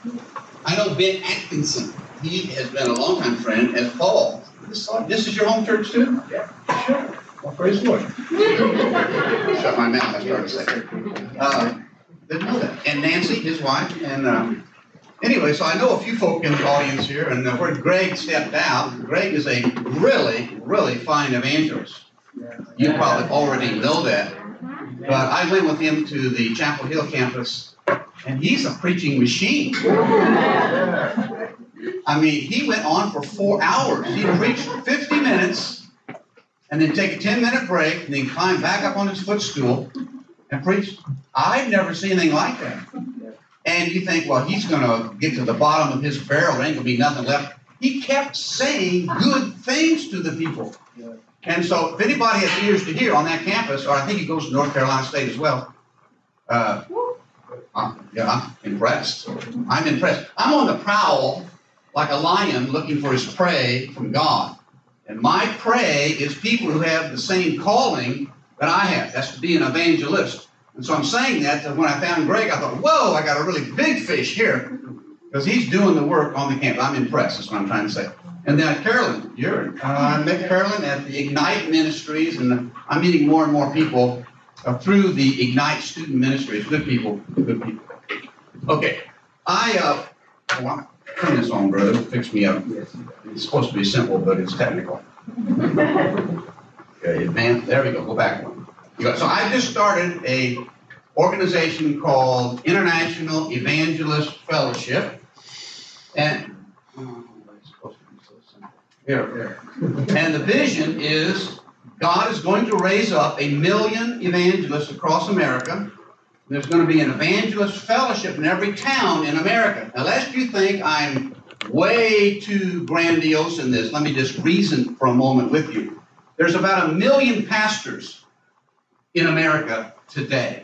I know Ben Atkinson. He has been a longtime friend as Paul. This is your home church too? Yeah, sure. Well, praise the Lord. Shut my mouth, I started to say. Didn't know that. And Nancy, his wife. And anyway, so I know a few folk in the audience here. And where Greg stepped out, Greg is a really, really fine evangelist. You probably already know that. But I went with him to the Chapel Hill campus, and he's a preaching machine. I mean, he went on for 4 hours. He preached 50 minutes, and then take a 10-minute break, and then climb back up on his footstool and preach. I've never seen anything like that. And you think, well, he's going to get to the bottom of his barrel. There ain't going to be nothing left. He kept saying good things to the people. And so if anybody has ears to hear on that campus, or I think he goes to North Carolina State as well, I'm impressed. I'm impressed. I'm on the prowl like a lion looking for his prey from God. And my prey is people who have the same calling that I have. That's to be an evangelist. And so I'm saying that when I found Greg, I thought, whoa, I got a really big fish here. Because he's doing the work on the campus. I'm impressed, that's what I'm trying to say. And then Carolyn, I met Carolyn at the Ignite Ministries, and I'm meeting more and more people through the Ignite Student Ministries. Good people, good people. Okay, I turn this on, brother. Fix me up. It's supposed to be simple, but it's technical. Okay, advance. There we go. Go back one. So I just started a organization called International Evangelist Fellowship, and here. And the vision is God is going to raise up 1 million evangelists across America. There's going to be an evangelist fellowship in every town in America. Now, lest you think I'm way too grandiose in this, let me just reason for a moment with you. There's about 1 million pastors in America today.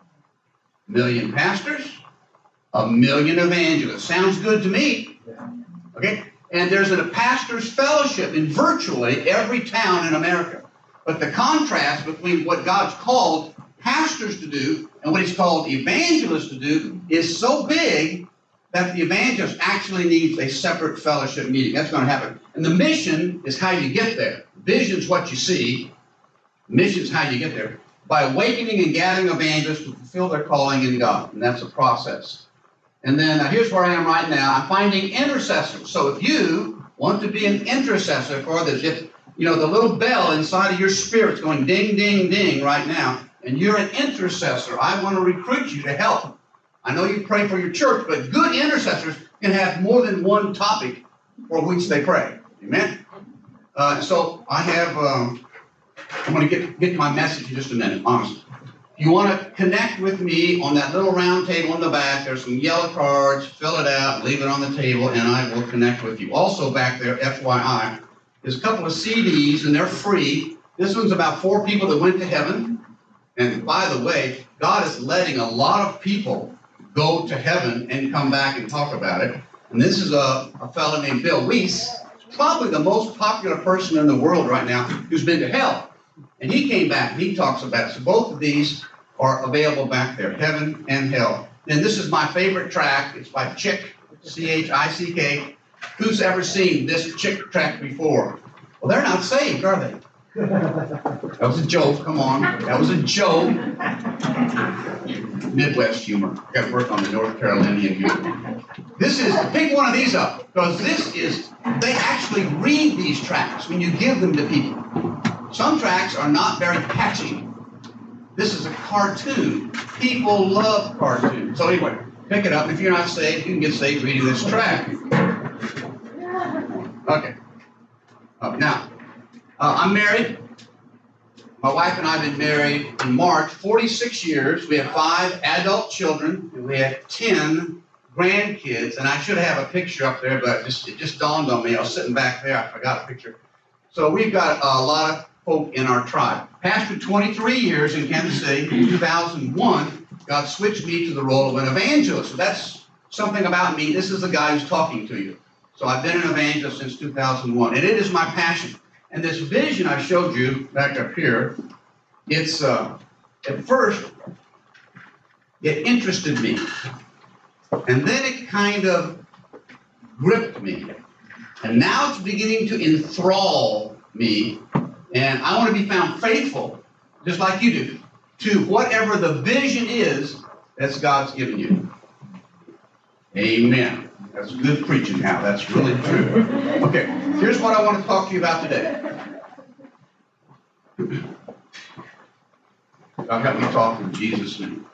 1 million pastors, 1 million evangelists. Sounds good to me. Okay? And there's a pastor's fellowship in virtually every town in America. But the contrast between what God's called pastors to do and what he's called evangelists to do is so big that the evangelist actually needs a separate fellowship meeting. That's going to happen. And the mission is how you get there. Vision is what you see. Mission is how you get there. By awakening and gathering evangelists to fulfill their calling in God. And that's a process. And then here's where I am right now. I'm finding intercessors. So if you want to be an intercessor for this, if the little bell inside of your spirit's going ding, ding, ding right now, and you're an intercessor, I want to recruit you to help. I know you pray for your church, but good intercessors can have more than one topic for which they pray. Amen? So I have, I'm going to get to my message in just a minute, honestly. If you want to connect with me on that little round table in the back, there's some yellow cards. Fill it out, leave it on the table, and I will connect with you. Also back there, FYI, there's a couple of CDs, and they're free. This one's about 4 people that went to heaven. And by the way, God is letting a lot of people go to heaven and come back and talk about it. And this is a fellow named Bill Weiss, probably the most popular person in the world right now who's been to hell. And he came back and he talks about it. So both of these are available back there, Heaven and Hell. And this is my favorite track. It's by Chick, C-H-I-C-K. Who's ever seen this Chick track before? Well, they're not saved, are they? That was a joke. Come on. That was a joke. Midwest humor. Got to work on the North Carolinian humor. Pick one of these up, because they actually read these tracks when you give them to people. Some tracks are not very catchy. This is a cartoon. People love cartoons. So anyway, pick it up. If you're not saved, you can get saved reading this track. Okay. Now, I'm married. My wife and I have been married in March 46 years. We have 5 adult children, and we have 10 grandkids. And I should have a picture up there, but it just dawned on me. I was sitting back there. I forgot a picture. So we've got a lot of folk in our tribe. Pastored 23 years in Kansas City. In 2001, God switched me to the role of an evangelist. So that's something about me. This is the guy who's talking to you. So I've been an evangelist since 2001, and it is my passion. And this vision I showed you back up here, it's, at first, it interested me. And then it kind of gripped me. And now it's beginning to enthrall me. And I want to be found faithful, just like you do, to whatever the vision is that God's given you. Amen. That's good preaching now. That's really true. Okay, here's what I want to talk to you about today. God help me talk in Jesus' name.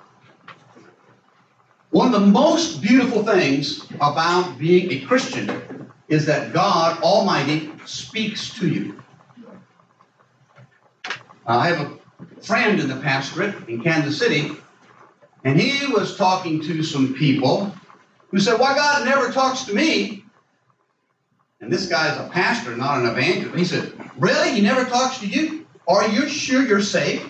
One of the most beautiful things about being a Christian is that God Almighty speaks to you. I have a friend in the pastorate in Kansas City, and he was talking to some people who said, "Why, God never talks to me." And this guy's a pastor, not an evangelist. He said, "Really? He never talks to you? Are you sure you're saved?"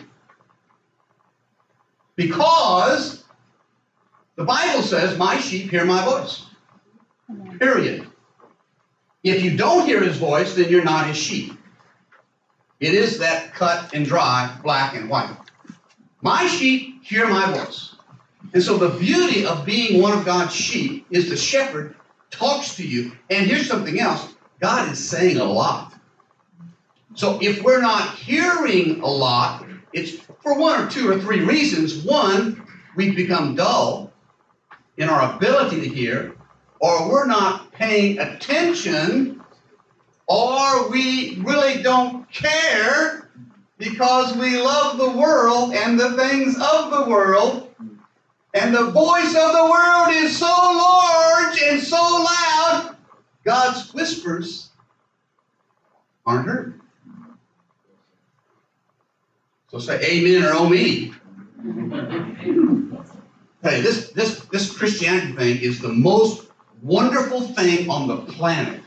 Because the Bible says, "My sheep hear my voice." Period. If you don't hear his voice, then you're not his sheep. It is that cut and dry, black and white. My sheep hear my voice. And so the beauty of being one of God's sheep is the shepherd talks to you. And here's something else. God is saying a lot. So if we're not hearing a lot, it's for one or two or three reasons. One, we've become dull in our ability to hear, or we're not paying attention, or we really don't care because we love the world and the things of the world. And the voice of the world is so large and so loud, God's whispers aren't heard. So say amen or oh me. Hey, this Christianity thing is the most wonderful thing on the planet.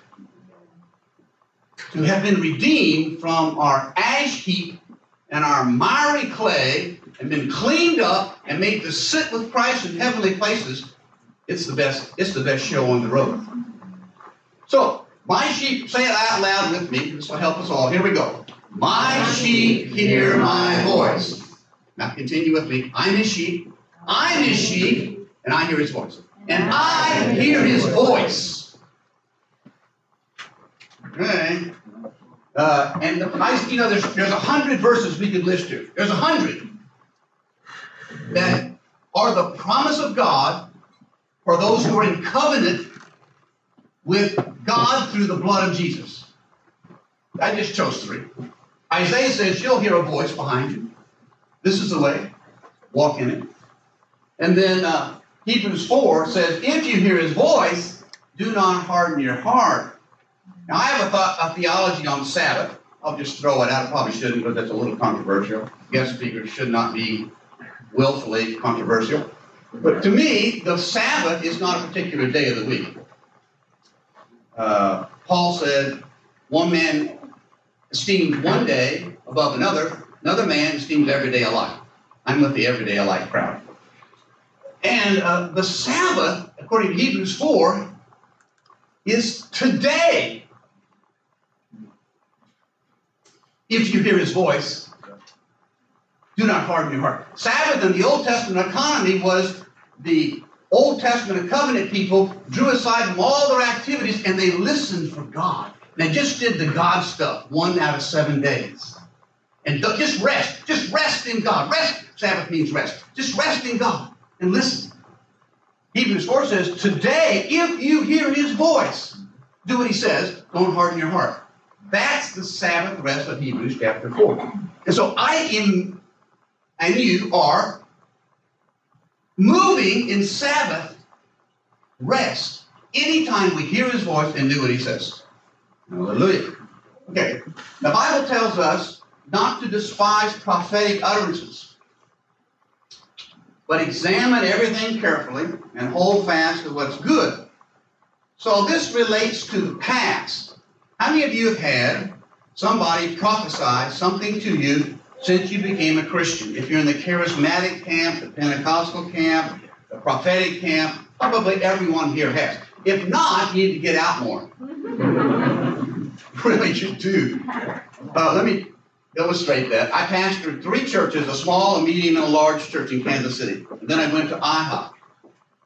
To have been redeemed from our ash heap and our miry clay and been cleaned up and made to sit with Christ in heavenly places, it's the best show on the road. So, my sheep, say it out loud with me. This will help us all. Here we go. My sheep hear my voice. Now continue with me. I'm his sheep. I'm his sheep, and I hear his voice. And I hear his voice. Okay. And there's 100 verses we could list here. There's 100 that are the promise of God for those who are in covenant with God through the blood of Jesus. I just chose 3. Isaiah says, "You'll hear a voice behind you. This is the way. Walk in it." And then Hebrews 4 says, "If you hear his voice, do not harden your heart." Now, I have a theology on Sabbath. I'll just throw it out. I probably shouldn't, but that's a little controversial. Guest speakers should not be willfully controversial. But to me, the Sabbath is not a particular day of the week. Paul said, one man esteemed one day above another man esteems every day alike. I'm with the everyday alike crowd. And the Sabbath, according to Hebrews 4, is today. If you hear his voice, do not harden your heart. Sabbath in the Old Testament economy was the Old Testament covenant people drew aside from all their activities and they listened for God. They just did the God stuff 1 out of 7 days. And just rest. Just rest in God. Rest. Sabbath means rest. Just rest in God and listen. Hebrews 4 says, today, if you hear his voice, do what he says, don't harden your heart. That's the Sabbath rest of Hebrews chapter 4. And so I am, and you are, moving in Sabbath rest anytime we hear his voice and do what he says. Hallelujah. Okay, the Bible tells us not to despise prophetic utterances, but examine everything carefully and hold fast to what's good. So this relates to the past. How many of you have had somebody prophesy something to you since you became a Christian? If you're in the charismatic camp, the Pentecostal camp, the prophetic camp, probably everyone here has. If not, you need to get out more. Really, you do. Let me illustrate that. I pastored 3 churches, a small, a medium, and a large church in Kansas City. And then I went to IHOP.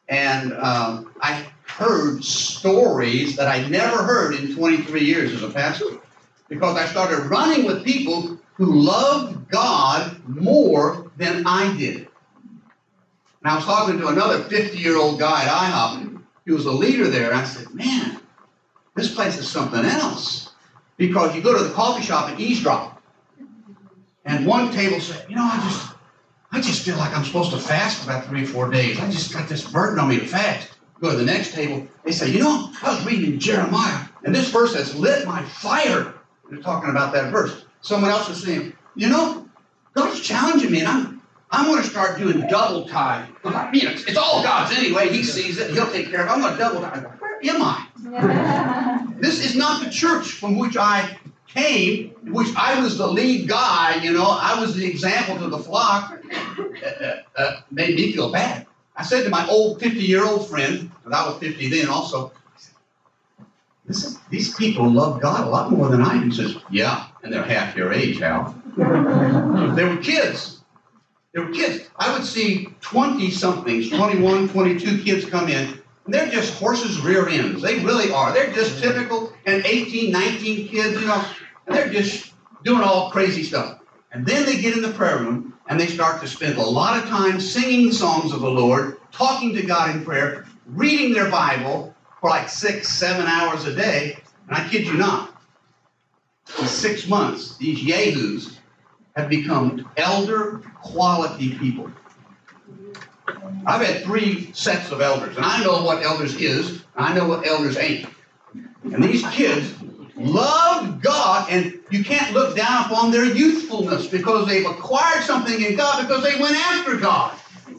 And I heard stories that I never heard in 23 years as a pastor, because I started running with people who loved God more than I did. And I was talking to another 50-year-old guy at IHOP. He was a leader there. And I said, man, this place is something else. Because you go to the coffee shop and eavesdrop. And one table said, I just feel like I'm supposed to fast for about 3 or 4 days. I just got this burden on me to fast. Go to the next table. They say, I was reading Jeremiah, and this verse has lit my fire. They're talking about that verse. Someone else is saying, God's challenging me, and I'm going to start doing double time. It's all God's anyway. He sees it. He'll take care of it. I'm going to double time. Where am I? This is not the church from which I came, in which I was the lead guy. I was the example to the flock. Made me feel bad. I said to my old 50-year-old friend, and I was 50 then also, these people love God a lot more than I do. He says, yeah, and they're half your age, Hal. They were kids. I would see 20-somethings, 21, 22 kids come in, and they're just horses' rear ends. They really are. They're just typical, and 18, 19 kids, and they're just doing all crazy stuff. And then they get in the prayer room, and they start to spend a lot of time singing songs of the Lord, talking to God in prayer, reading their Bible for like 6, 7 hours a day. And I kid you not, in 6 months, these yahoos have become elder quality people. I've had 3 sets of elders, and I know what elders is, and I know what elders ain't. And these kids love God, and you can't look down upon their youthfulness because they've acquired something in God, because they went after God.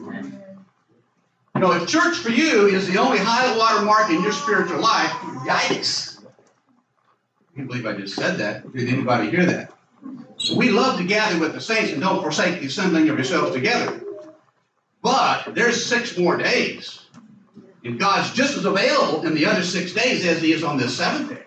If church for you is the only high water mark in your spiritual life, yikes. I can't believe I just said that. Did anybody hear that? We love to gather with the saints and don't forsake the assembling of yourselves together. But there's 6 more days. And God's just as available in the other 6 days as he is on this 7th day.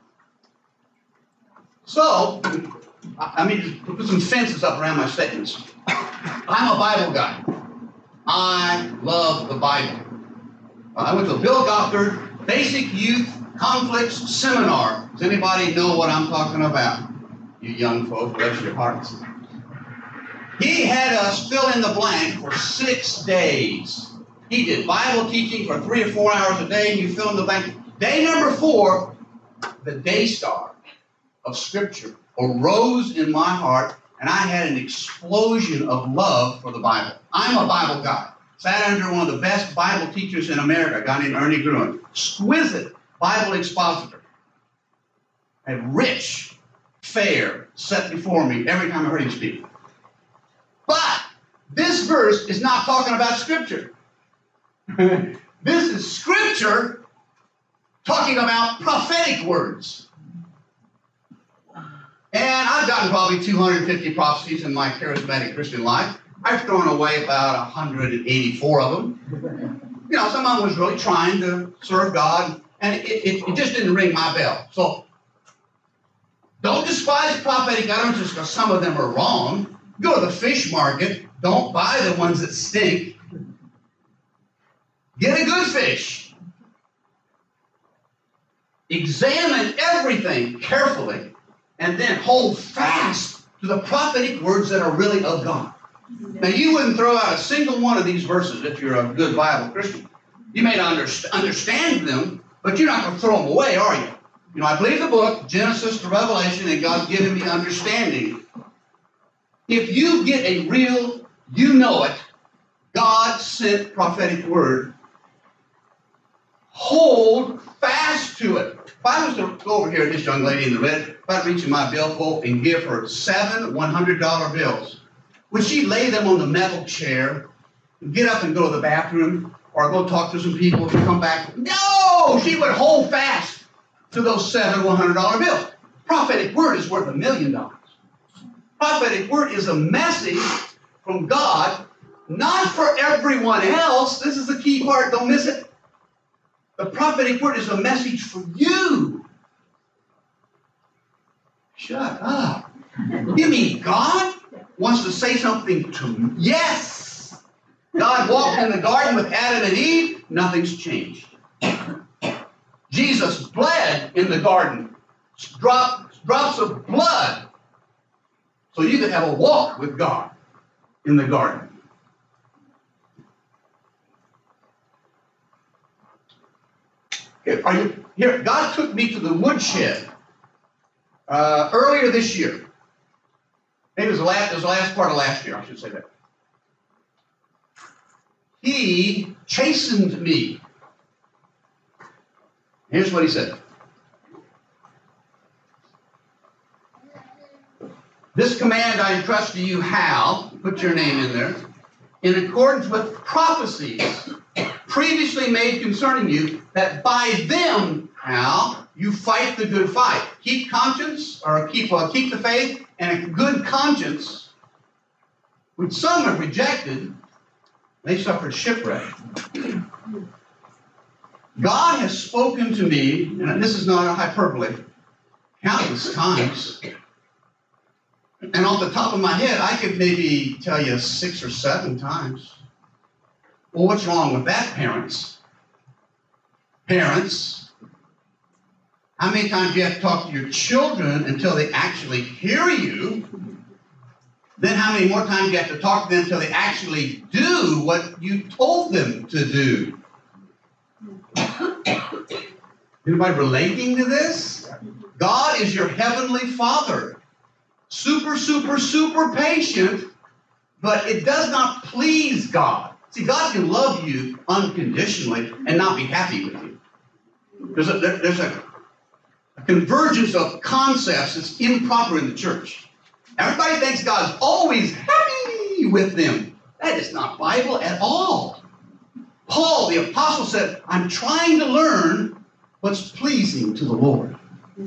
So, just put some fences up around my statements. I'm a Bible guy. I love the Bible. I went to a Bill Gothard Basic Youth Conflicts Seminar. Does anybody know what I'm talking about? You young folk, bless your hearts. He had us fill in the blank for 6 days. He did Bible teaching for 3 or 4 hours a day, and you fill in the blank. Day number 4, the day star of Scripture arose in my heart, and I had an explosion of love for the Bible. I'm a Bible guy. Sat under one of the best Bible teachers in America, a guy named Ernie Gruen. Exquisite Bible expositor. And rich fare set before me every time I heard him speak. But this verse is not talking about Scripture. This is Scripture talking about prophetic words. And I've gotten probably 250 prophecies in my charismatic Christian life. I've thrown away about 184 of them. Some of them was really trying to serve God, and it just didn't ring my bell. So don't despise prophetic utterances because some of them are wrong. Go to the fish market. Don't buy the ones that stink. Get a good fish. Examine everything carefully, and then hold fast to the prophetic words that are really of God. Now, you wouldn't throw out a single one of these verses if you're a good Bible Christian. You may not understand them, but you're not going to throw them away, are you? I believe the book, Genesis to Revelation, and God's given me understanding. If you get a real, God-sent prophetic word, hold fast to it. If I was to go over here to this young lady in the red, if I'd reach in my billfold and give her 7 $100 bills, would she lay them on the metal chair, get up and go to the bathroom, or go talk to some people and come back? No! She would hold fast to those 7 $100 bills. Prophetic word is worth $1 million. Prophetic word is a message from God, not for everyone else. This is the key part. Don't miss it. The prophetic word is a message for you. Shut up. You mean God wants to say something to me? Yes. God walked in the garden with Adam and Eve. Nothing's changed. Jesus bled in the garden. Drops of blood. So you could have a walk with God in the garden. Are you here? God took me to the woodshed earlier this year. Maybe it was the last part of last year, I should say that. He chastened me. Here's what he said. This command I entrust to you, Hal, put your name in there, in accordance with prophecies previously made concerning you, that by them, Hal, you fight the good fight. Keep conscience, or keep the faith, and a good conscience, which some have rejected. They suffered shipwreck. God has spoken to me, and this is not a hyperbole, countless times. And off the top of my head, I could maybe tell you 6 or 7 times. Well, what's wrong with that, parents? Parents, how many times do you have to talk to your children until they actually hear you? Then how many more times do you have to talk to them until they actually do what you told them to do? Anybody relating to this? God is your heavenly Father. Super, super, super patient, but it does not please God. See, God can love you unconditionally and not be happy with you. There's a convergence of concepts that's improper in the church. Everybody thinks God's always happy with them. That is not Bible at all. Paul, the apostle, said, I'm trying to learn what's pleasing to the Lord.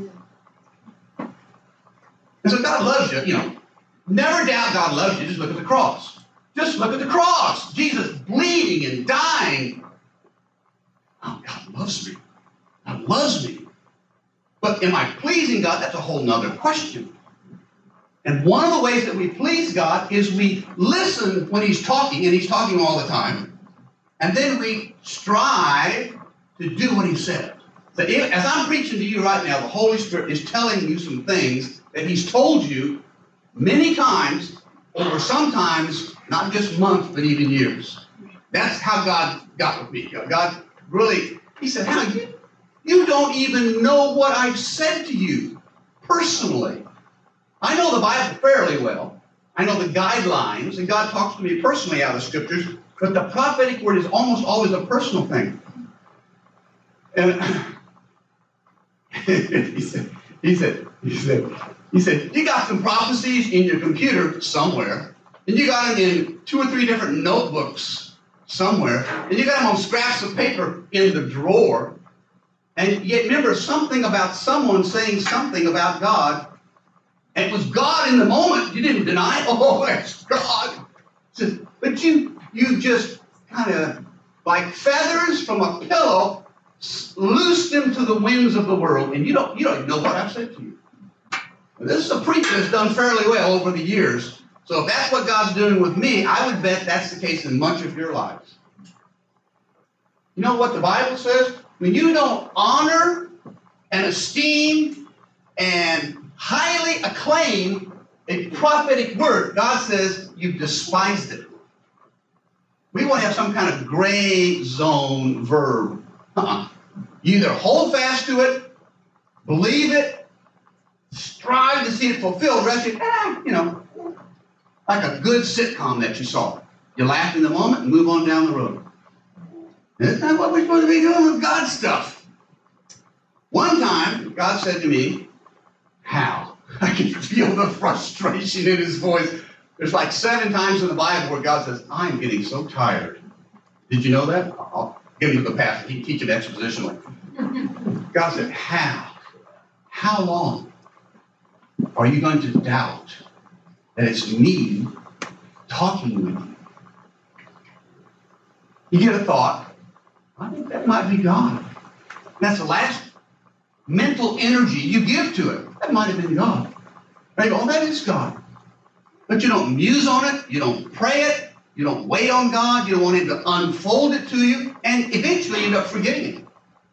And so God loves you, Never doubt God loves you. Just look at the cross. Just look at the cross. Jesus bleeding and dying. Oh, God loves me. God loves me. But am I pleasing God? That's a whole nother question. And one of the ways that we please God is we listen when He's talking, and He's talking all the time. And then we strive to do what He said. So as I'm preaching to you right now, the Holy Spirit is telling you some things that He's told you many times over sometimes not just months, but even years. That's how God got with me. God really, He said, Hal, you don't even know what I've said to you personally. I know the Bible fairly well. I know the guidelines, and God talks to me personally out of the Scriptures, but the prophetic word is almost always a personal thing. And he said, you got some prophecies in your computer somewhere, and you got them in 2 or 3 different notebooks somewhere, and you got them on scraps of paper in the drawer, and yet remember something about someone saying something about God, and it was God in the moment. You didn't deny, oh, that's God. But you just kind of, like feathers from a pillow, loose them to the winds of the world, and you don't even know what I've said to you. This is a preacher that's done fairly well over the years. So if that's what God's doing with me, I would bet that's the case in much of your lives. You know what the Bible says? When you don't honor and esteem and highly acclaim a prophetic word, God says you've despised it. We want to have some kind of gray zone verb. You either hold fast to it, believe it, strive to see it fulfilled, rest of it, like a good sitcom that you saw. You laugh in the moment and move on down the road. Isn't that what we're supposed to be doing with God's stuff? One time, God said to me, Hal, I can feel the frustration in His voice. There's like 7 times in the Bible where God says, I'm getting so tired. Did you know that? I'll give you the passage. He can teach it expositionally. God said, Hal, how long are you going to doubt that it's me talking with you? You get a thought, I think that might be God. That's the last mental energy you give to it. That might have been God. Right? Oh, that is God. But you don't muse on it. You don't pray it. You don't wait on God. You don't want Him to unfold it to you. And eventually you end up forgetting it.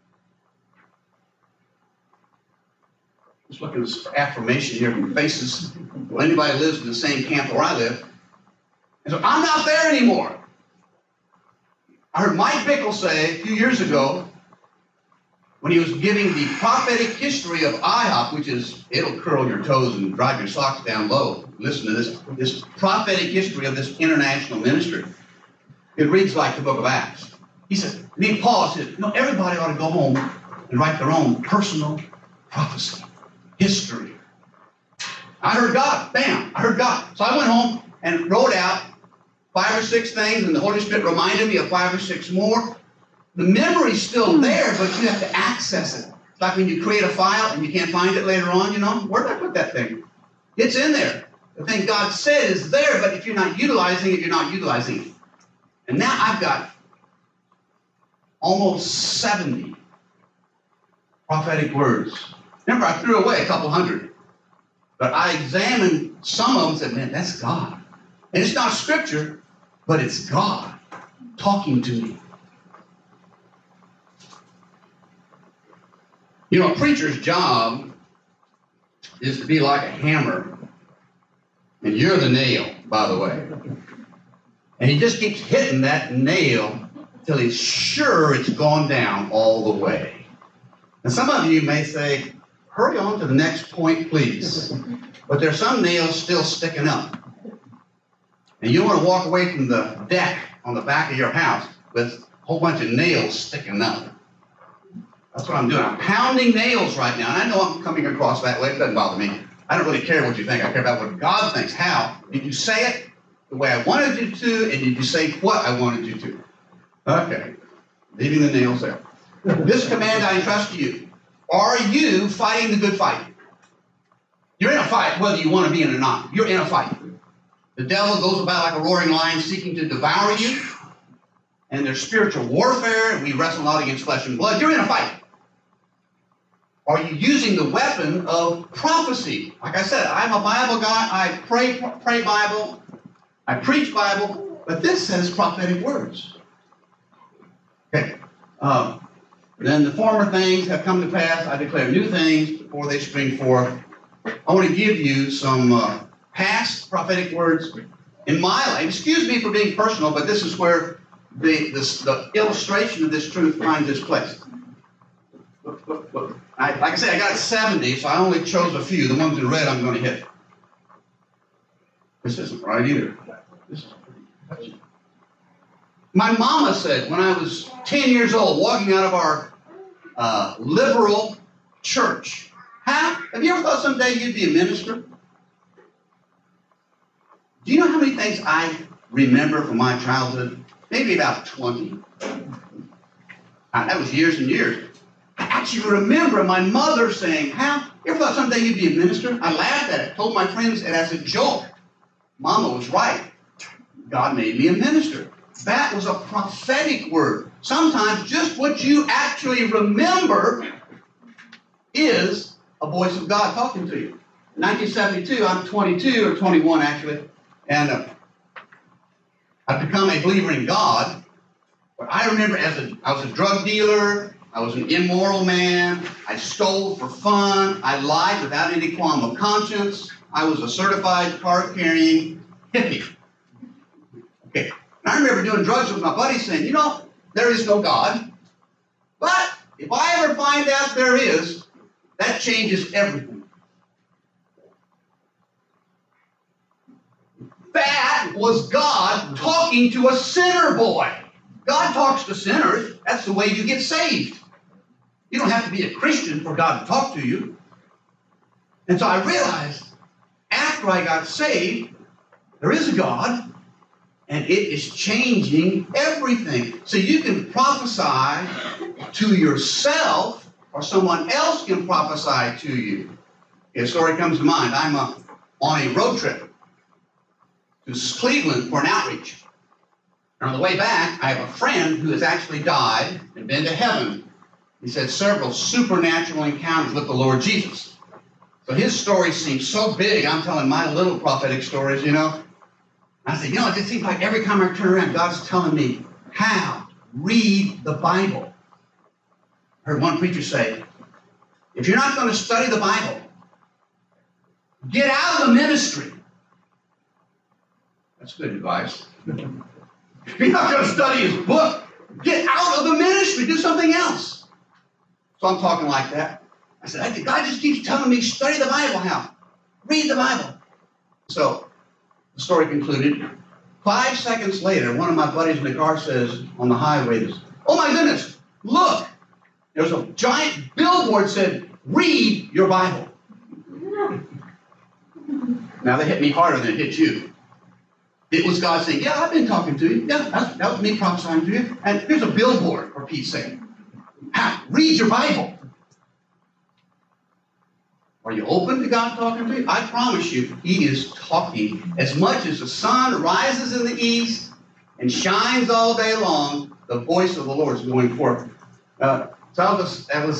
Just looking at this affirmation here from faces. Well, anybody lives in the same camp where I live. And so I'm not there anymore. I heard Mike Bickle say a few years ago, when he was giving the prophetic history of IHOP, which is, it'll curl your toes and drive your socks down low. Listen to this prophetic history of this international ministry. It reads like the book of Acts. He said, Paul said, everybody ought to go home and write their own personal prophecy, history. I heard God. Bam, I heard God. So I went home and wrote out 5 or 6 things, and the Holy Spirit reminded me of 5 or 6 more. The memory's still there, but you have to access it. It's like when you create a file and you can't find it later on, where did I put that thing? It's in there. The thing God said is there, but if you're not utilizing it, you're not utilizing it. And now I've got almost 70 prophetic words. Remember, I threw away a couple hundred. But I examined some of them and said, man, that's God. And it's not scripture, but it's God talking to me. A preacher's job is to be like a hammer. And you're the nail, by the way. And he just keeps hitting that nail till he's sure it's gone down all the way. And some of you may say, hurry on to the next point, please. But there's some nails still sticking up. And you want to walk away from the deck on the back of your house with a whole bunch of nails sticking up. That's what I'm doing. I'm pounding nails right now. And I know I'm coming across that way. It doesn't bother me. I don't really care what you think. I care about what God thinks. How? Did you say it the way I wanted you to? And did you say what I wanted you to? Okay. Leaving the nails there. This command I entrust to you. Are you fighting the good fight? You're in a fight, whether you want to be in it or not. You're in a fight. The devil goes about like a roaring lion seeking to devour you. And there's spiritual warfare, and we wrestle not against flesh and blood. You're in a fight. Are you using the weapon of prophecy? Like I said, I'm a Bible guy. I pray Bible. I preach Bible. But this says prophetic words. Okay. Then the former things have come to pass. I declare new things before they spring forth. I want to give you some past prophetic words in my life. Excuse me for being personal, but this is where the illustration of this truth finds its place. Look. Like I said, I got 70, so I only chose a few. The ones in red I'm going to hit. This isn't right either. This is pretty touchy. My mama said when I was 10 years old, walking out of our liberal church, have you ever thought someday you'd be a minister? Do you know how many things I remember from my childhood? Maybe about 20. That was years and years. I actually remember my mother saying, Hal, you ever thought someday you'd be a minister? I laughed at it, told my friends it as a joke. Mama was right. God made me a minister. That was a prophetic word. Sometimes just what you actually remember is a voice of God talking to you. In 1972, I'm 22 or 21 actually, and I've become a believer in God. But I remember I was a drug dealer. I was an immoral man. I stole for fun. I lied without any qualm of conscience. I was a certified card-carrying hippie. Okay. And I remember doing drugs with my buddies saying, there is no God. But if I ever find out there is, that changes everything. That was God talking to a sinner boy. God talks to sinners. That's the way you get saved. You don't have to be a Christian for God to talk to you. And so I realized after I got saved, there is a God, and it is changing everything. So you can prophesy to yourself, or someone else can prophesy to you. A story comes to mind. I'm on a road trip to Cleveland for an outreach. And on the way back, I have a friend who has actually died and been to heaven. He said several supernatural encounters with the Lord Jesus. So his story seems so big. I'm telling my little prophetic stories, And I said, it just seems like every time I turn around, God's telling me how. Read the Bible. I heard one preacher say, if you're not going to study the Bible, get out of the ministry. That's good advice. If you're not going to study his book, get out of the ministry. Do something else. So I'm talking like that. I said, God just keeps telling me, study the Bible now. Read the Bible. So the story concluded. 5 seconds later, one of my buddies in the car says on the highway, oh my goodness, look. There's a giant billboard said, read your Bible. Now they hit me harder than it hit you. It was God saying, yeah, I've been talking to you. Yeah, that was me prophesying to you. And here's a billboard, for Pete's sake. Read your Bible. Are you open to God talking to you? I promise you, He is talking. As much as the sun rises in the east and shines all day long, the voice of the Lord is going forth. So I was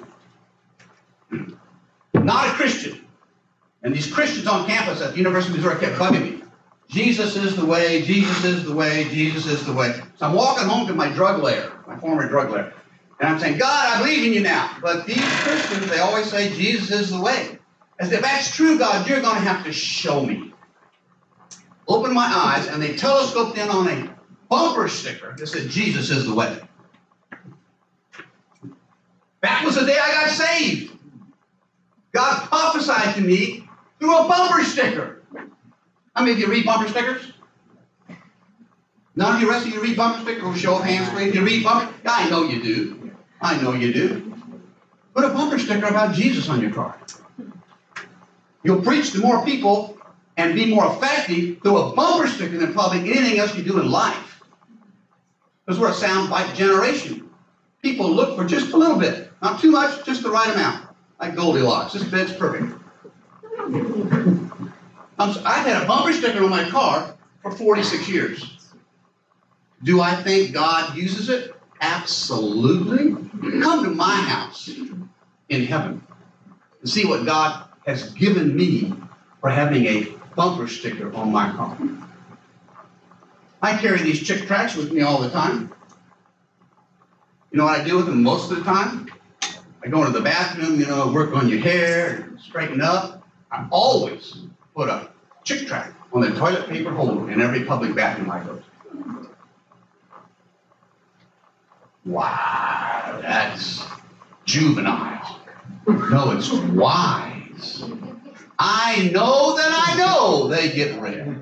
not a Christian. And these Christians on campus at the University of Missouri kept bugging me. Jesus is the way, Jesus is the way, Jesus is the way. So I'm walking home to my drug lair, my former drug lair. And I'm saying, God, I believe in you now. But these Christians, they always say Jesus is the way. As if that's true, God, you're going to have to show me. Open my eyes, and they telescoped in on a bumper sticker that said Jesus is the way. That was the day I got saved. God prophesied to me through a bumper sticker. How many of you read bumper stickers? None of you rest of you read bumper stickers? We'll show of hands, please. You read bumper? I know you do. I know you do. Put a bumper sticker about Jesus on your car. You'll preach to more people and be more effective through a bumper sticker than probably anything else you do in life. Because we're a soundbite generation. People look for just a little bit. Not too much, just the right amount. Like Goldilocks. This bit's perfect. I've had a bumper sticker on my car for 46 years. Do I think God uses it? Absolutely. Come to my house in heaven and see what God has given me for having a bumper sticker on my car. I carry these Chick tracts with me all the time. You know what I do with them most of the time? I go into the bathroom, work on your hair, straighten up. I always put a Chick tract on the toilet paper holder in every public bathroom I go to. Wow, that's juvenile. No, it's wise. I know that I know they get read.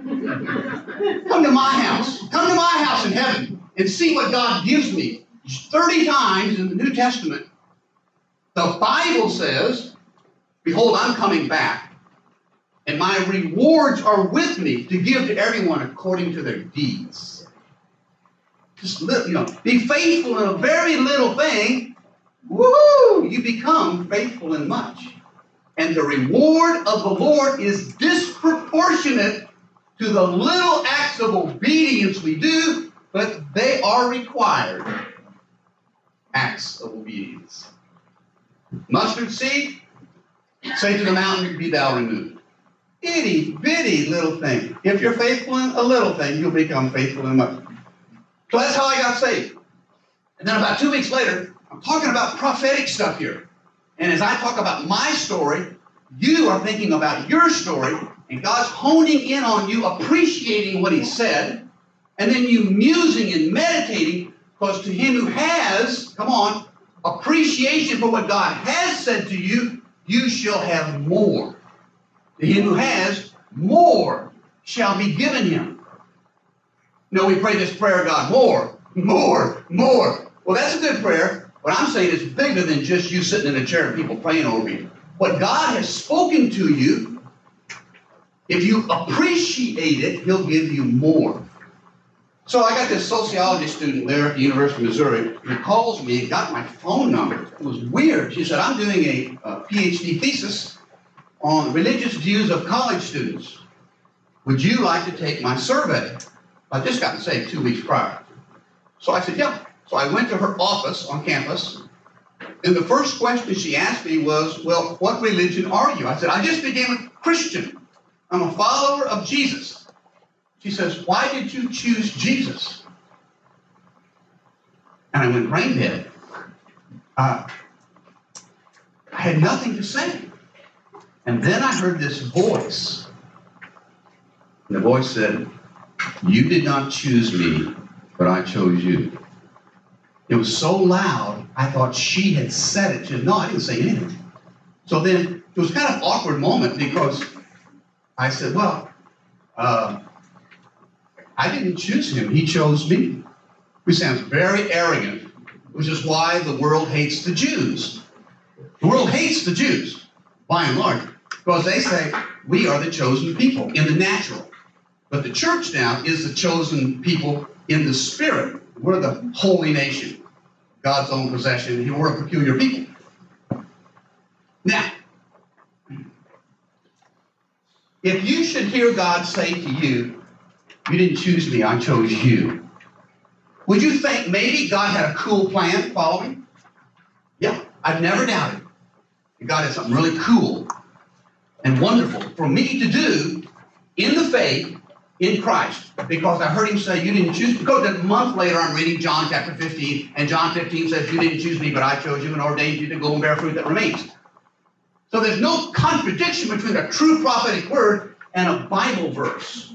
Come to my house. Come to my house in heaven and see what God gives me. 30 times in the New Testament, the Bible says, behold, I'm coming back, and my rewards are with me to give to everyone according to their deeds. Just be faithful in a very little thing. Woo! You become faithful in much. And the reward of the Lord is disproportionate to the little acts of obedience we do, but they are required acts of obedience. Mustard seed, say to the mountain, be thou removed. Itty bitty little thing. If you're faithful in a little thing, you'll become faithful in much. So that's how I got saved. And then about 2 weeks later, I'm talking about prophetic stuff here. And as I talk about my story, you are thinking about your story, and God's honing in on you, appreciating what He said, and then you musing and meditating, because to him who has, appreciation for what God has said to you, you shall have more. To him who has, more shall be given him. We pray this prayer, God, more, more, more. Well, that's a good prayer. What I'm saying is bigger than just you sitting in a chair and people praying over you. What God has spoken to you, if you appreciate it, He'll give you more. So I got this sociology student there at the University of Missouri who calls me and got my phone number. It was weird. She said, I'm doing a PhD thesis on religious views of college students. Would you like to take my survey? I just got saved 2 weeks prior. So I said, yeah. So I went to her office on campus, and the first question she asked me was, well, what religion are you? I said, I just began with Christian. I'm a follower of Jesus. She says, why did you choose Jesus? And I went brain dead. I had nothing to say. And then I heard this voice. And the voice said, you did not choose me, but I chose you. It was so loud, I thought she had said it. She said, no, I didn't say anything. So then it was kind of an awkward moment because I said, well, I didn't choose him. He chose me. Which sounds very arrogant, which is why the world hates the Jews. The world hates the Jews, by and large, because they say we are the chosen people in the natural. But the church now is the chosen people in the spirit. We're the holy nation, God's own possession. We're a peculiar people. Now, if you should hear God say to you, you didn't choose me, I chose you, would you think maybe God had a cool plan following? Yeah, I've never doubted that God had something really cool and wonderful for me to do in the faith in Christ. Because I heard him say, you didn't choose me. Because a month later I'm reading John chapter 15, and John 15 says, you didn't choose me, but I chose you and ordained you to go and bear fruit that remains. So there's no contradiction between a true prophetic word and a Bible verse.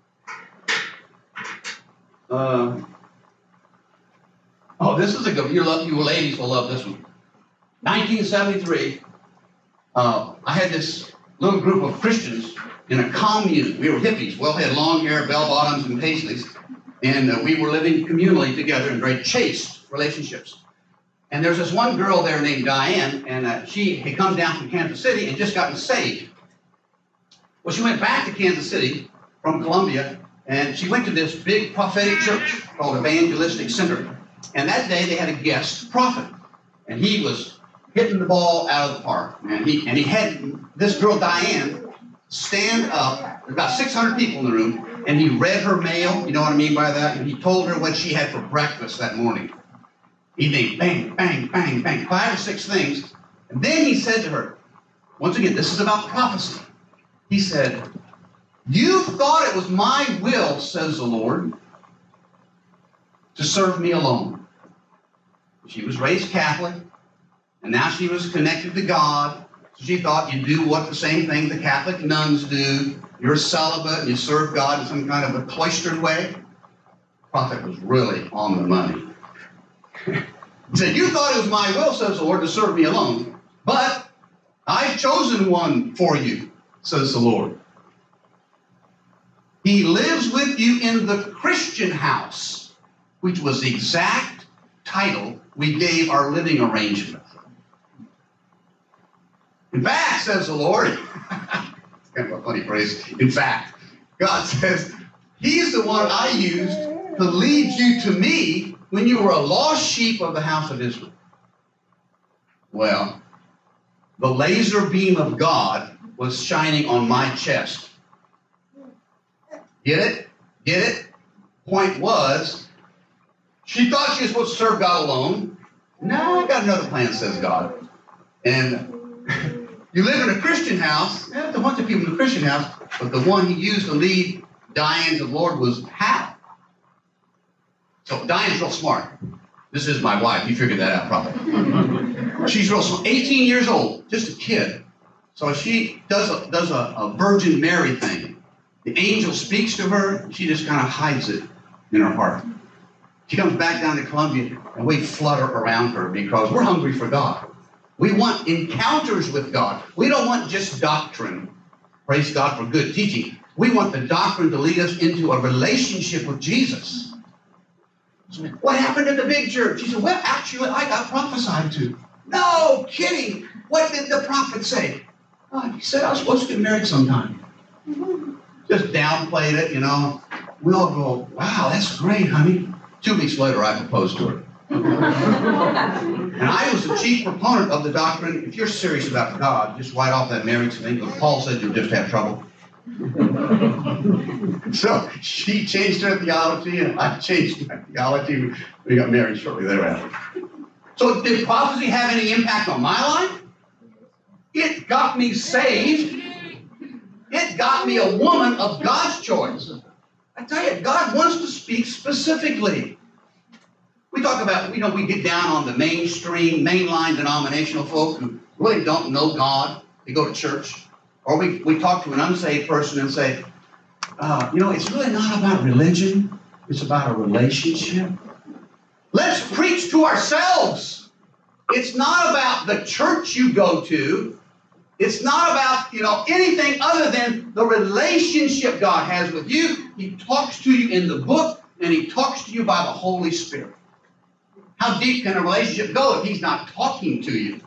This is a good one. You ladies will love this one. 1973, I had this little group of Christians in a commune. We were hippies. We all had long hair, bell-bottoms, and paisleys. And we were living communally together in very chaste relationships. And there's this one girl there named Diane, and she had come down from Kansas City and just gotten saved. Well, she went back to Kansas City from Columbia, and she went to this big prophetic church called Evangelistic Center. And that day they had a guest prophet, and he was hitting the ball out of the park. And he had this girl Diane stand up. There's about 600 people in the room, and he read her mail. You know what I mean by that? And he told her what she had for breakfast that morning. He did bang, bang, bang, bang, 5 or 6 things. And then he said to her, once again, this is about prophecy. He said, you thought it was my will, says the Lord, to serve me alone. She was raised Catholic, and now she was connected to God. So she thought you do what the same thing the Catholic nuns do. You're celibate, and you serve God in some kind of a cloistered way. The prophet was really on the money. He said, you thought it was my will, says the Lord, to serve me alone, but I've chosen one for you, says the Lord. He lives with you in the Christian house, which was the exact title we gave our living arrangement. In fact, says the Lord, it's kind of a funny phrase, in fact, God says, he's the one I used to lead you to me when you were a lost sheep of the house of Israel. Well, the laser beam of God was shining on my chest. Get it? Get it? Point was, she thought she was supposed to serve God alone. No, I got another plan, says God. And you live in a Christian house. There's a bunch of people in the Christian house, but the one he used to lead Diane to the Lord was Hal. So Diane's real smart. This is my wife. You figured that out probably. She's real smart. 18 years old, just a kid. So she does a Virgin Mary thing. The angel speaks to her. She just kind of hides it in her heart. She comes back down to Columbia, and we flutter around her because we're hungry for God. We want encounters with God. We don't want just doctrine. Praise God for good teaching. We want the doctrine to lead us into a relationship with Jesus. So, what happened in the big church? She said, well, actually, I got prophesied to. No kidding. What did the prophet say? Oh, he said I was supposed to get married sometime. Just downplayed it, you know. We all go, wow, that's great, honey. 2 weeks later, I proposed to her. And I was the chief proponent of the doctrine, if you're serious about God, just write off that marriage thing, because Paul said you'll just have trouble. So she changed her theology, and I changed my theology. We got married shortly thereafter. So did prophecy have any impact on my life? It got me saved. It got me a woman of God's choice. I tell you, God wants to speak specifically. We talk about, we get down on the mainstream, mainline denominational folk who really don't know God. They go to church. Or we talk to an unsaved person and say, it's really not about religion. It's about a relationship. Let's preach to ourselves. It's not about the church you go to. It's not about, anything other than the relationship God has with you. He talks to you in the book, and He talks to you by the Holy Spirit. How deep can a relationship go if He's not talking to you?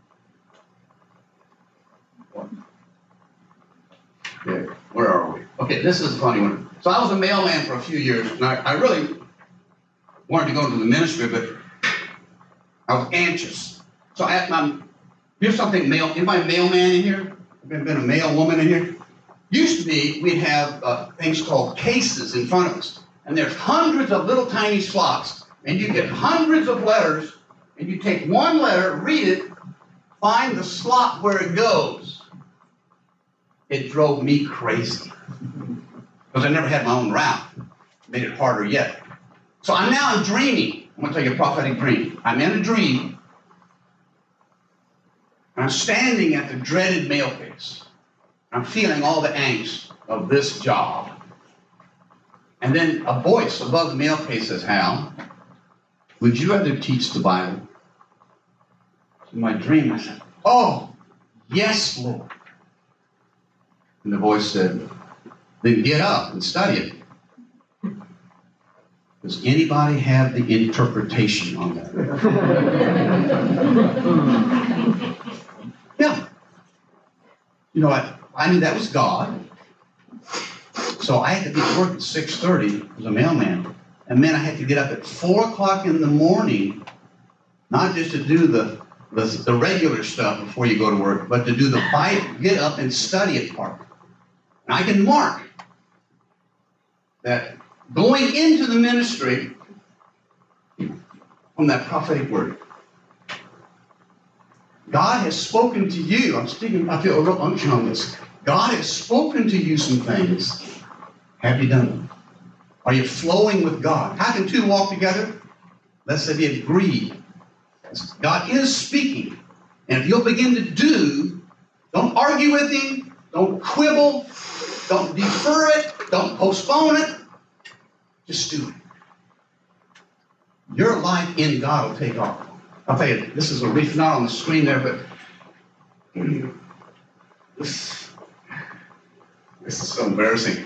Okay, where are we? Okay, this is a funny one. So I was a mailman for a few years, and I really wanted to go into the ministry, but I was anxious. So here's something anybody mailman in here? Been a mail woman in here? Used to be, we'd have things called cases in front of us. And there's hundreds of little tiny slots. And you get hundreds of letters. And you take one letter, read it, find the slot where it goes. It drove me crazy. Because I never had my own route. It made it harder yet. So I'm dreaming. I'm going to tell you a prophetic dream. I'm in a dream. And I'm standing at the dreaded mail case. I'm feeling all the angst of this job. And then a voice above the mail case says, Hal, would you rather teach the Bible? In my dream, I said, oh, yes, Lord. And the voice said, then get up and study it. Does anybody have the interpretation on that? Yeah. You know what? I knew that was God. So I had to be at work at 6:30 as a mailman. And then I had to get up at 4 o'clock in the morning, not just to do the regular stuff before you go to work, but to do the Bible, get up and study it part. And I can mark that going into the ministry from that prophetic word. God has spoken to you. I feel a real unction on this. God has spoken to you some things. Have you done them? Are you flowing with God? How can two walk together? Let's say they agree. God is speaking. And if you'll begin to do, don't argue with Him, don't quibble, don't defer it, don't postpone it. Just do it. Your life in God will take off. I'll tell you, this is a reef, not on the screen there, but this is so embarrassing.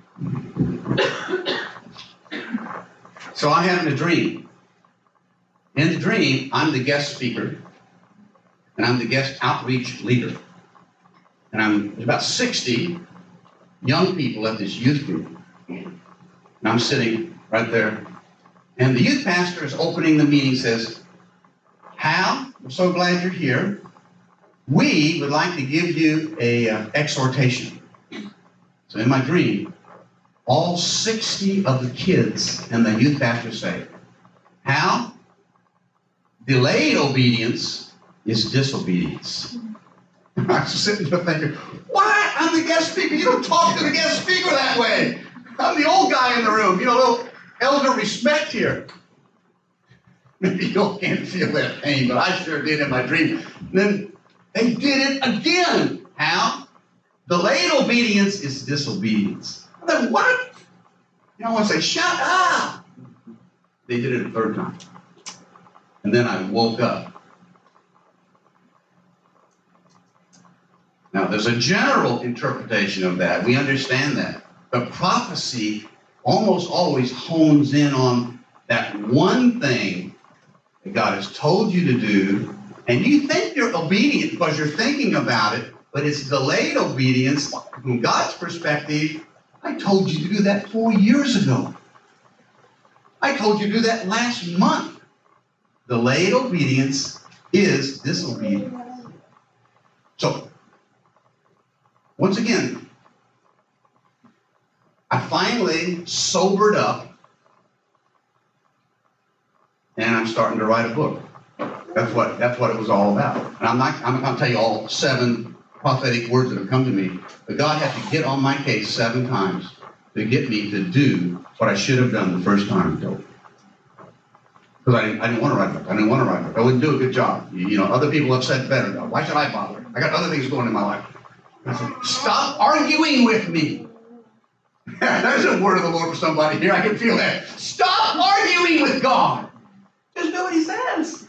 So I'm having a dream. In the dream, I'm the guest speaker, and I'm the guest outreach leader. And there's about 60 young people at this youth group. And I'm sitting right there. And the youth pastor is opening the meeting, says, Hal, we're so glad you're here. We would like to give you an exhortation. So in my dream, all 60 of the kids and the youth pastor say, Hal, delayed obedience is disobedience. I was sitting there thinking, what? I'm the guest speaker. You don't talk to the guest speaker that way. I'm the old guy in the room. A little elder respect here. Maybe you all can't feel that pain, but I sure did in my dream. And then they did it again. How? Delayed obedience is disobedience. I thought, what? I want to say, shut up. They did it a third time. And then I woke up. Now, there's a general interpretation of that. We understand that. But prophecy almost always hones in on that one thing that God has told you to do, and you think you're obedient because you're thinking about it, but it's delayed obedience. From God's perspective, I told you to do that 4 years ago. I told you to do that last month. Delayed obedience is disobedience. So, once again, I finally sobered up, and I'm starting to write a book. That's what it was all about. And I'm not going to tell you all 7 prophetic words that have come to me, but God had to get on my case 7 times to get me to do what I should have done the first time ago. Because I didn't want to write a book. I didn't want to write a book. I wouldn't do a good job. Other people have said better. Why should I bother? I got other things going in my life. I said, stop arguing with me. There's a word of the Lord for somebody here. I can feel that. Stop arguing with God. Just do what he says.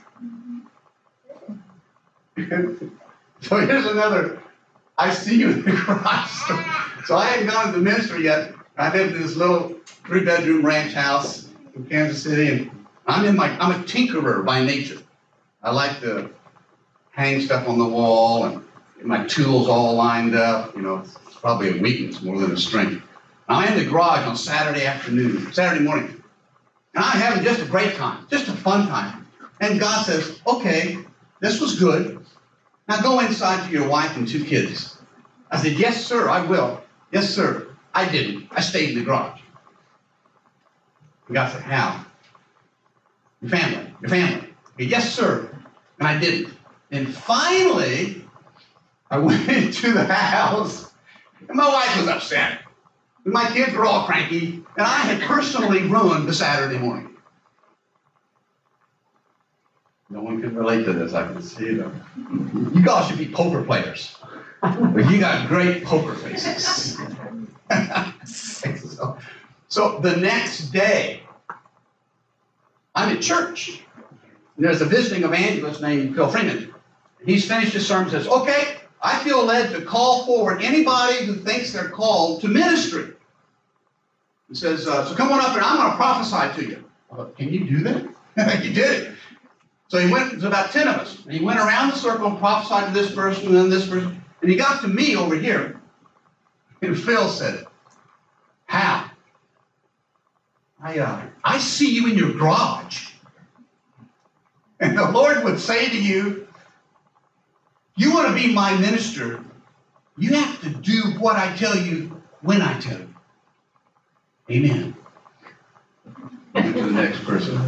So here's another, I see you in the Christ. So I hadn't gone to the ministry yet. I lived in this little 3-bedroom ranch house in Kansas City, and I'm a tinkerer by nature. I like to hang stuff on the wall and get my tools all lined up. It's probably a weakness more than a strength. I'm in the garage on Saturday morning, and I'm having just a great time, just a fun time. And God says, okay, this was good. Now go inside to your wife and 2 kids. I said, yes, sir, I will. Yes, sir. I didn't. I stayed in the garage. And God said, how? Your family. Okay, yes, sir. And I didn't. And finally, I went into the house, and my wife was upset. And my kids were all cranky, and I had personally ruined the Saturday morning. No one can relate to this, I can see them. You guys should be poker players. But you got great poker faces. So the next day, I'm at church. There's a visiting evangelist named Phil Freeman. He's finished his sermon and says, okay, I feel led to call forward anybody who thinks they're called to ministry. He says, so come on up here, I'm going to prophesy to you. I thought, can you do that? He did it. So he went, there's about 10 of us, and he went around the circle and prophesied to this person and then this person. And he got to me over here, and Phil said, how? I see you in your garage. And the Lord would say to you, you want to be my minister, you have to do what I tell you when I tell you. Amen. On to the next person.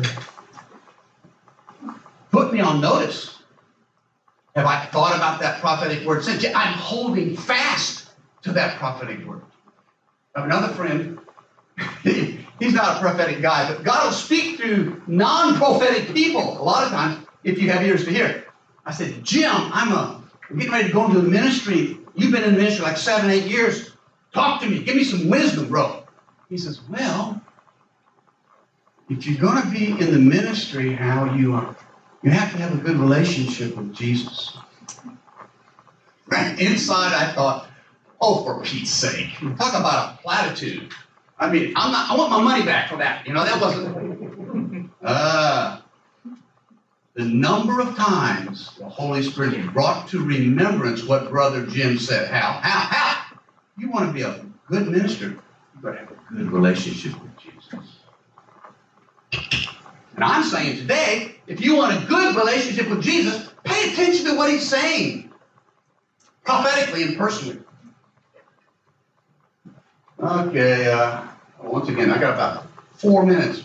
Put me on notice. Have I thought about that prophetic word since? I'm holding fast to that prophetic word. I have another friend. He's not a prophetic guy, but God will speak through non-prophetic people a lot of times if you have ears to hear. I said, Jim, I'm getting ready to go into the ministry. You've been in the ministry like 7, 8 years. Talk to me. Give me some wisdom, bro. He says, well, if you're going to be in the ministry, how you have to have a good relationship with Jesus. Inside, I thought, oh, for Pete's sake, talk about a platitude. I mean, I want my money back for that. That wasn't. The number of times the Holy Spirit brought to remembrance what Brother Jim said. How? You want to be a good minister, you've got to have a good relationship with Jesus. And I'm saying today, if you want a good relationship with Jesus, pay attention to what he's saying, prophetically and personally. Okay, once again, I got about 4 minutes.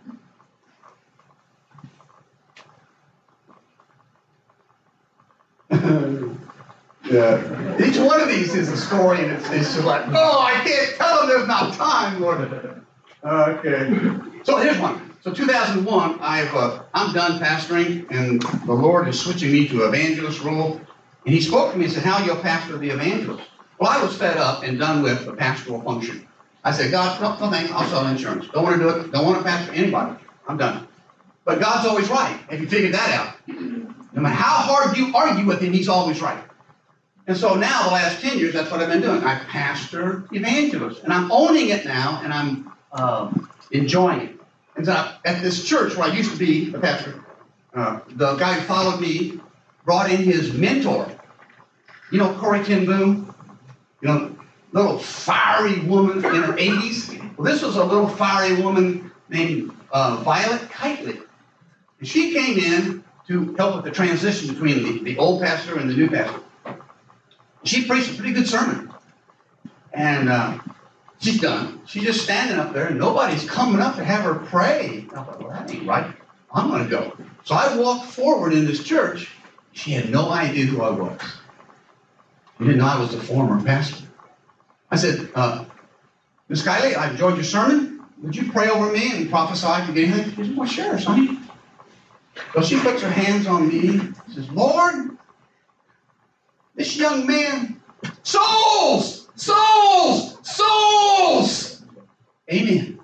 Yeah. Each one of these is a story, and it's just like, oh, I can't tell them, there's not time, Lord. Okay. So here's one. So 2001, I'm done pastoring, and the Lord is switching me to evangelist role. And he spoke to me and said, how you'll pastor the evangelist? Well, I was fed up and done with the pastoral function. I said, God, no thanks, I'll sell insurance. Don't want to do it. Don't want to pastor anybody. I'm done. But God's always right. Have you figured that out? No matter how hard you argue with him, he's always right. And so now, the last 10 years, that's what I've been doing. I pastor evangelists. And I'm owning it now, and I'm enjoying it. And so at this church where I used to be a pastor, the guy who followed me brought in his mentor. You know Corrie ten Boom? Little fiery woman in her 80s. Well, this was a little fiery woman named Violet Kiteley. And she came in to help with the transition between the old pastor and the new pastor. She preached a pretty good sermon. And she's done. She's just standing up there, and nobody's coming up to have her pray. I thought, well, that ain't right. I'm going to go. So I walked forward in this church. She had no idea who I was. She didn't know I was the former pastor. I said, Miss Kylie, I enjoyed your sermon. Would you pray over me and prophesy if you get anything? She said, well, sure, sonny. So she puts her hands on me and says, Lord, this young man, souls, souls, souls. Amen.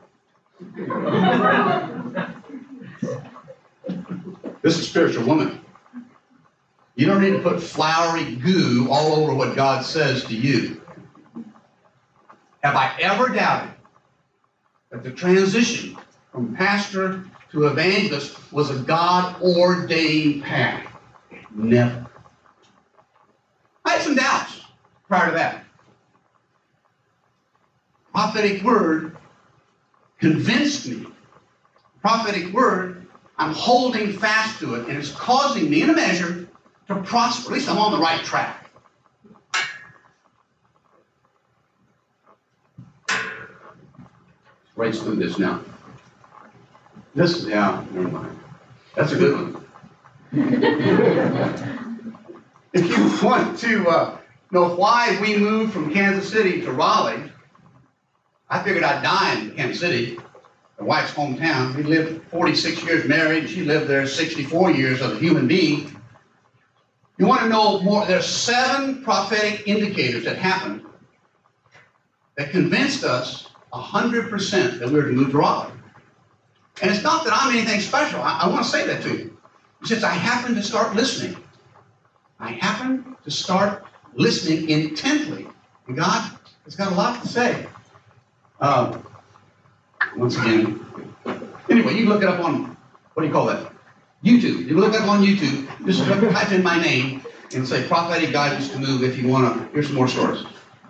This is a spiritual woman. You don't need to put flowery goo all over what God says to you. Have I ever doubted that the transition from pastor to evangelist was a God-ordained path? Never. I had some doubts prior to that. Prophetic word convinced me. Prophetic word, I'm holding fast to it, and it's causing me, in a measure, to prosper. At least I'm on the right track. Race through this now. This is, yeah, never mind. That's a good one. If you want to know why we moved from Kansas City to Raleigh, I figured I'd die in Kansas City, my wife's hometown. We lived 46 years married. She lived there 64 years as a human being. You want to know more? There's 7 prophetic indicators that happened that convinced us 100% that we were to move to Raleigh. And it's not that I'm anything special. I want to say that to you. It's just I happened to start listening. I happened to start listening intently. And God has got a lot to say. Once again, anyway, you can look it up on, what do you call that? YouTube. You can look it up on YouTube. Just type in my name and say prophetic guidance to move if you want to. Here's some more stories.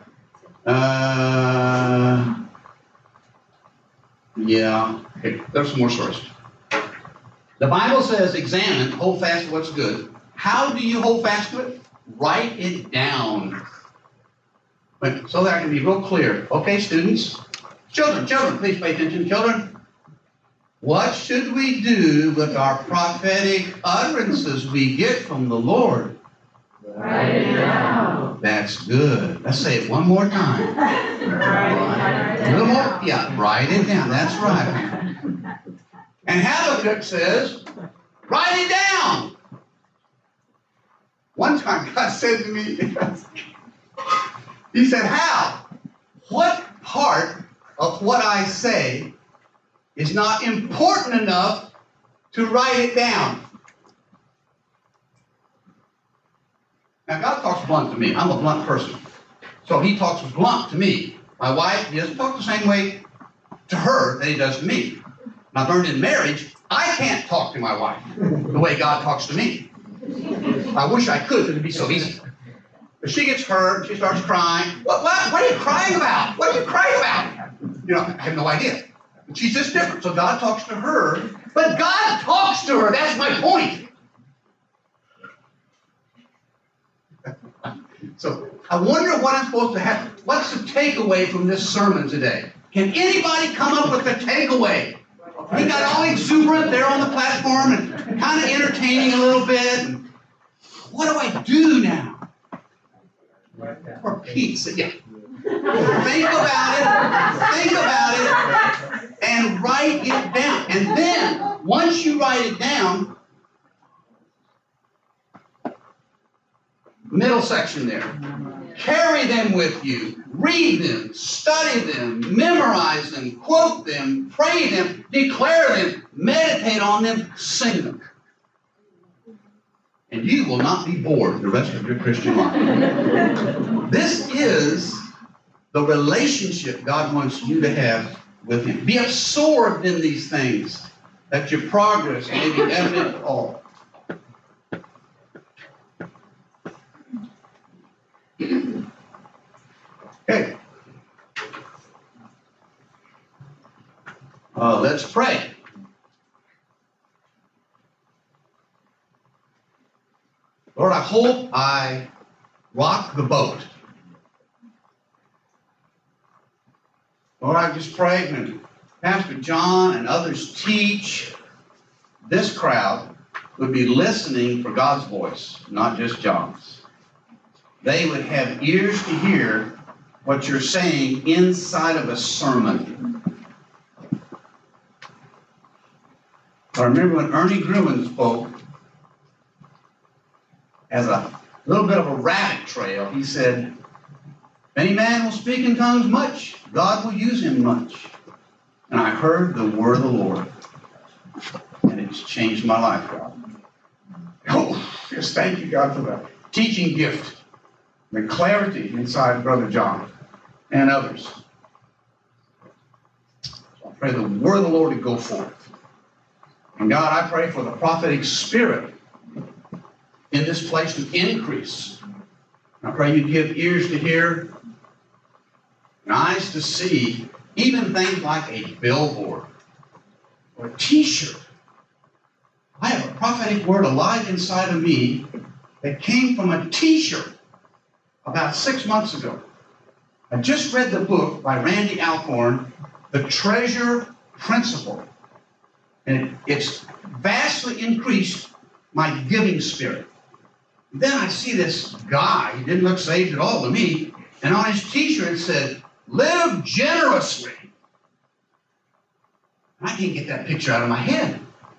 Yeah, okay, there's some more stories. The Bible says, examine, hold fast to what's good. How do you hold fast to it? Write it down. So that I can be real clear. Okay, students? Children, please pay attention. Children, what should we do with our prophetic utterances we get from the Lord? Write it down. That's good. Let's say it one more time. A little more? Yeah, write it down. That's right. And Habakkuk says, write it down. One time God said to me, he said, how? What part of what I say is not important enough to write it down? Now, God talks blunt to me. I'm a blunt person. So he talks blunt to me. My wife, he doesn't talk the same way to her that he does to me. And I've learned in marriage, I can't talk to my wife the way God talks to me. I wish I could, because it'd be so easy. But she gets hurt, she starts crying. What are you crying about? What are you crying about? You know, I have no idea. But she's just different. So God talks to her, but God talks to her. That's my point. So I wonder what I'm supposed to have. What's the takeaway from this sermon today? Can anybody come up with a takeaway? He got all exuberant there on the platform and kind of entertaining a little bit. And what do I do now? For Pete's sake. Yeah. Think about it, and write it down. And then, once you write it down, middle section there, carry them with you, read them, study them, memorize them, quote them, pray them, declare them, meditate on them, sing them. And you will not be bored the rest of your Christian life. This is the relationship God wants you to have with Him. Be absorbed in these things, that your progress may be evident to all. Okay. Let's pray. Lord, I hope I rock the boat. Lord, I just pray when Pastor John and others teach, this crowd would be listening for God's voice, not just John's. They would have ears to hear what you're saying inside of a sermon. I remember when Ernie Gruen spoke, as a little bit of a rabbit trail, he said, "Any man will speak in tongues much, God will use him much." And I heard the word of the Lord, and it's changed my life, God. Oh, just thank you, God, for that teaching gift, the clarity inside Brother John and others. So I pray the word of the Lord to go forth. And God, I pray for the prophetic spirit in this place to increase. I pray you give ears to hear and eyes to see, even things like a billboard or a t-shirt. I have a prophetic word alive inside of me that came from a t-shirt about 6 months ago. I just read the book by Randy Alcorn, The Treasure Principle. And it's vastly increased my giving spirit. Then I see this guy, he didn't look saved at all to me, and on his t-shirt it said, "Live generously." And I can't get that picture out of my head.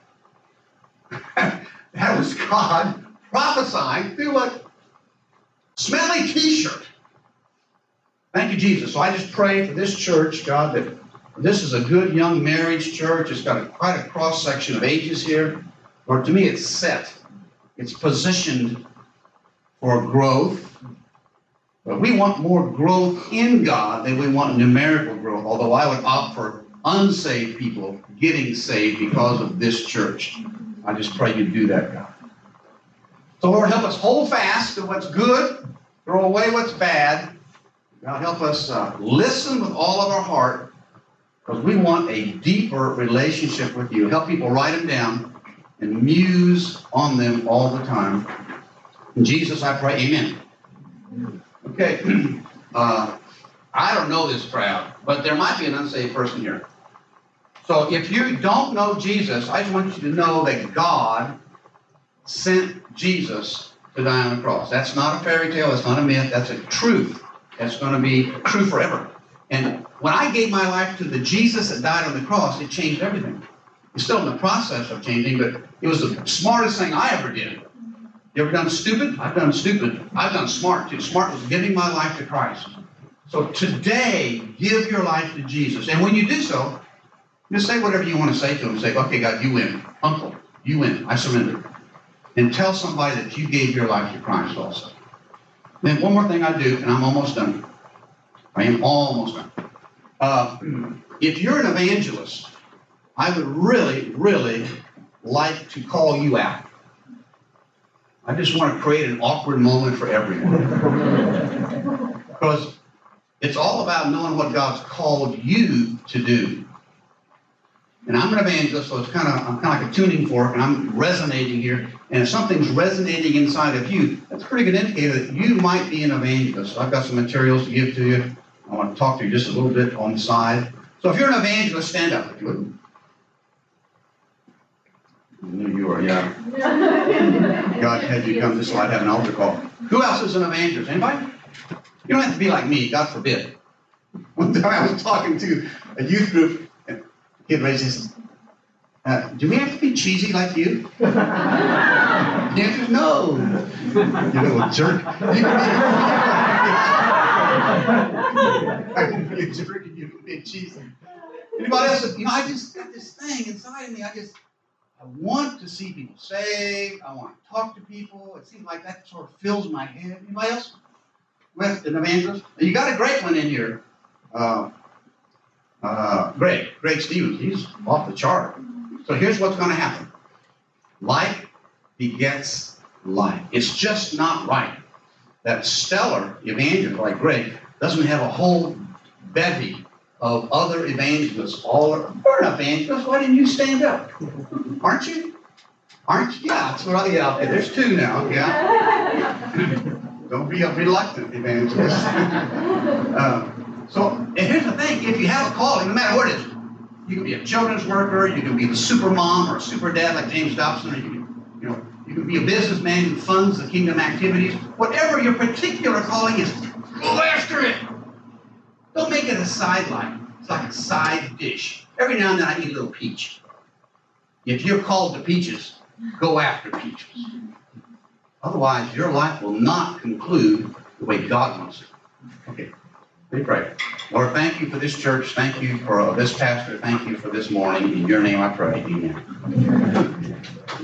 That was God prophesying through a smelly t-shirt. Thank you, Jesus. So I just pray for this church, God, that this is a good young marriage church. It's got quite a cross-section of ages here. Lord, to me it's set. It's positioned for growth. But we want more growth in God than we want numerical growth, although I would opt for unsaved people getting saved because of this church. I just pray you do that, God. So, Lord, help us hold fast to what's good, throw away what's bad. God, help us listen with all of our heart, because we want a deeper relationship with you. Help people write them down and muse on them all the time. In Jesus, I pray, amen. Okay, I don't know this crowd, but there might be an unsaved person here. So if you don't know Jesus, I just want you to know that God sent Jesus to die on the cross. That's not a fairy tale. That's not a myth. That's a truth. That's going to be true forever. And when I gave my life to the Jesus that died on the cross, it changed everything. It's still in the process of changing, but it was the smartest thing I ever did. You ever done stupid? I've done stupid. I've done smart too. Smart was giving my life to Christ. So today, give your life to Jesus. And when you do so, just say whatever you want to say to him. Say, "Okay, God, you win. Uncle, you win. I surrender." And tell somebody that you gave your life to Christ also. Then one more thing I do, and I'm almost done. I am almost done. If you're an evangelist, I would really, really like to call you out. I just want to create an awkward moment for everyone. Because it's all about knowing what God's called you to do. And I'm an evangelist, so I'm kind of like a tuning fork, and I'm resonating here. And if something's resonating inside of you, that's a pretty good indicator that you might be an evangelist. So I've got some materials to give to you. I want to talk to you just a little bit on the side. So if you're an evangelist, stand up if you would. I knew you were, yeah. God had you come this so I'd have an altar call. Who else is an evangelist? Anybody? You don't have to be like me, God forbid. One time I was talking to a youth group, and a kid raised his hand. Do we have to be cheesy like you? The answer is no. You little jerk. I can be a jerk and you can be cheesy. Anybody else? I just got this thing inside of me. I want to see people saved. I want to talk to people. It seems like that sort of fills my head. Anybody else? With an evangelist? You got a great one in here. Greg Stevens. He's off the chart. So here's what's going to happen. Like begets like. It's just not right that stellar evangelist like Greg doesn't have a whole bevy of other evangelists. You're an evangelist. Why didn't you stand up? Aren't you? Aren't you? Yeah, that's what I get out there. There's two now. Yeah. Don't be a reluctant evangelist. And here's the thing. If you have a calling, no matter what it is, you can be a children's worker, you can be the super mom or super dad like James Dobson, or you can be a businessman who funds the kingdom activities. Whatever your particular calling is, go after it. Don't make it a sideline. It's like a side dish. Every now and then I eat a little peach. If you're called to peaches, go after peaches. Otherwise, your life will not conclude the way God wants it. Okay, let me pray. Lord, thank you for this church. Thank you for this pastor. Thank you for this morning. In your name I pray. Amen.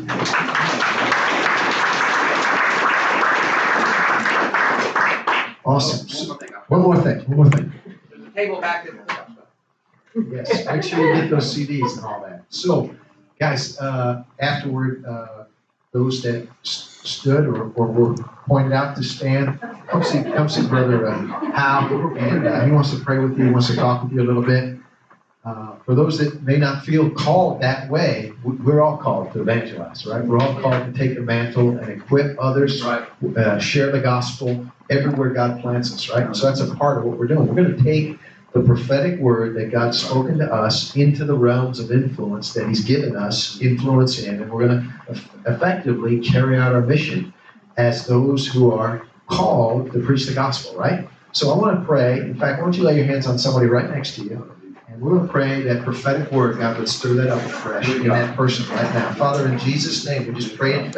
Awesome. One more thing. There's a table back there. Yes, make sure you get those CDs and all that. So, guys, afterward, those that stood or were pointed out to stand, come see Brother Hal, and he wants to pray with you, he wants to talk with you a little bit. For those that may not feel called that way, we're all called to evangelize, right? We're all called to take the mantle and equip others, share the gospel everywhere God plants us, right? So that's a part of what we're doing. We're going to take the prophetic word that God's spoken to us into the realms of influence that He's given us influence in, and we're going to effectively carry out our mission as those who are called to preach the gospel, right? So I want to pray. In fact, why don't you lay your hands on somebody right next to you, and we're going to pray that prophetic word, God would stir that up afresh in that person right now. Father, in Jesus' name, we just pray in faith.